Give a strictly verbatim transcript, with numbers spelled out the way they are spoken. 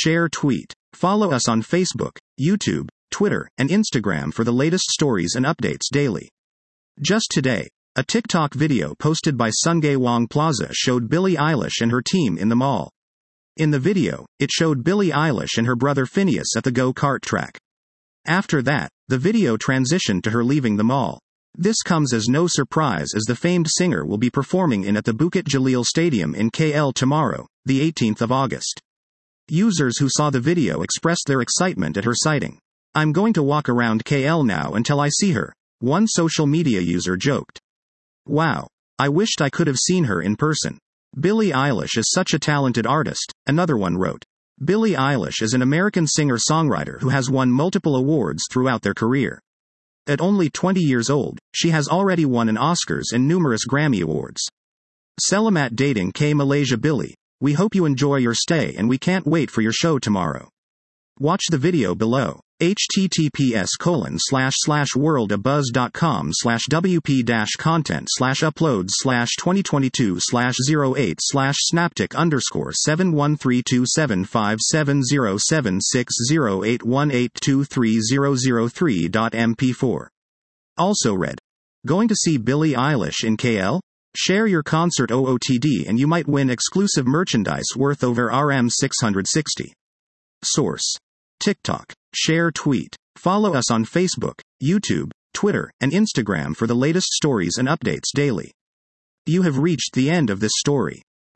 share, tweet. Follow us on Facebook, YouTube, Twitter, and Instagram for the latest stories and updates daily. Just today, a TikTok video posted by Sungei-Wang Plaza showed Billie Eilish and her team in the mall. In the video, it showed Billie Eilish and her brother Phineas at the go-kart track. After that, the video transitioned to her leaving the mall. This comes as no surprise as the famed singer will be performing in at the Bukit Jalil Stadium in K L tomorrow, the eighteenth of August. Users who saw the video expressed their excitement at her sighting. "I'm going to walk around K L now until I see her," one social media user joked. "Wow. I wished I could have seen her in person. Billie Eilish is such a talented artist," another one wrote. Billie Eilish is an American singer-songwriter who has won multiple awards throughout their career. At only twenty years old, she has already won an Oscars and numerous Grammy Awards. Selamat dating K Malaysia Billie. We hope you enjoy your stay and we can't wait for your show tomorrow. Watch the video below. https colon slash slash worldabuzz.com slash wp dash content slash uploads slash 2022 slash 08 slash snaptic underscore 7132757076081823003.mp4. Also read. Going to see Billie Eilish in K L? Share your concert O O T D and you might win exclusive merchandise worth over R M six hundred sixty. Source. TikTok. Share, tweet. Follow us on Facebook, YouTube, Twitter, and Instagram for the latest stories and updates daily. You have reached the end of this story.